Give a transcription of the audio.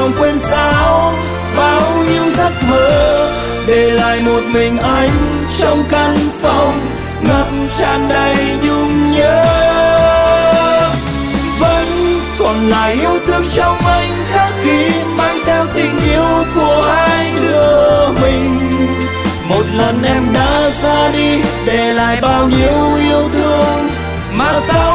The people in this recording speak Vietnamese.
buồn quên sao bao nhiêu giấc mơ, để lại một mình anh trong căn phòng ngập tràn đầy nhung nhớ. Vẫn còn lại yêu thương trong anh khác khi mang theo tình yêu của ai đưa mình. Một lần em đã ra đi để lại bao nhiêu yêu thương mà sao